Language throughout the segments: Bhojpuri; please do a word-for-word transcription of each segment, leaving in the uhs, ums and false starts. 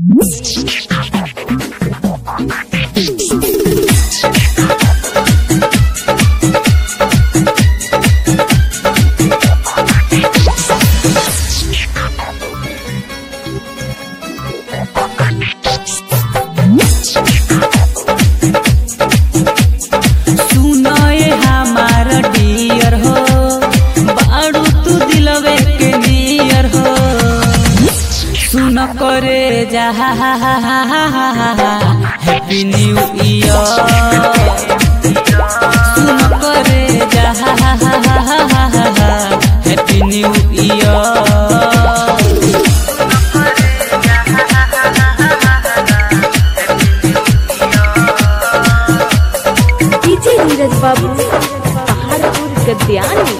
सुन करे जा हैप्पी न्यू ईयर सुन करे जा happy new year DJ Neeraj Babu Paharpur गद्यानी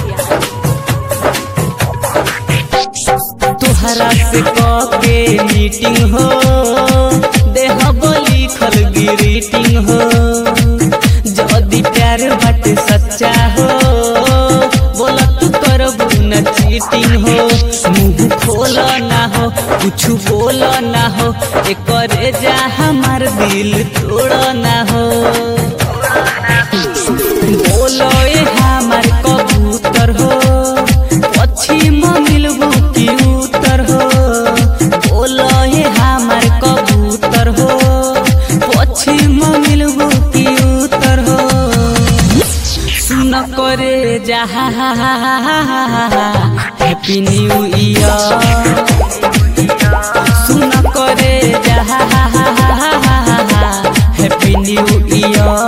तोहरा से के मीटिंग हो देहब लिखल ग्रीटिंग हो जदी प्यार बट सच्चा हो बोला तू करबू न चीटिंग हो मुँह खोल ना हो कुछ बोल ना हो एकरे जा हमार दिल तोड़ ना हो बोलो ये हमार कबूतर हो पश्चिम मिलबू की उत्तर हो बोलो ये हमार कबूतर हो पश्चिम मिलबू की उत्तर हो सुन करे जा हैप्पी न्यू ईयर सुन करे जा happy new year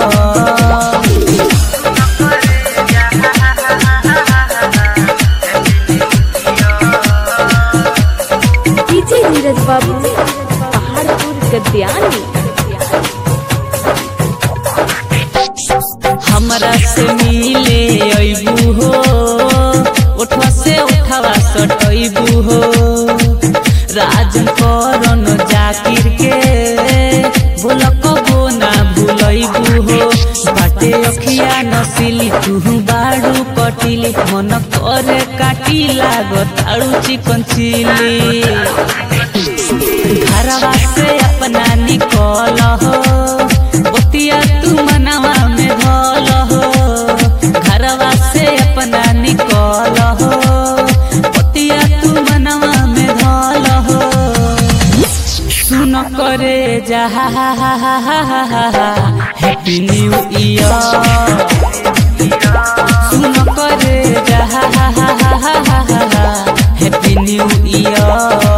Neeraj Babu Paharpur गद्यानी हमरा से मिले अइबू हो उठवा से उठावा सटइबू हो राजन करन जाकिर के बोला कबो ना भूलइबू हो बाटे अखिया नसिली तू बाड़ू कटिली मन करे काटी लागत आड़ू चिकन चिली घरवा से अपना निकल हो बतिया तू मनवा में धल हो घरवा से अपना निकल हो बतिया तू मनवा में धल हो सुन करे जा हैप्पी न्यू ईयर सुन करे जा हैप्पी न्यू ईयर।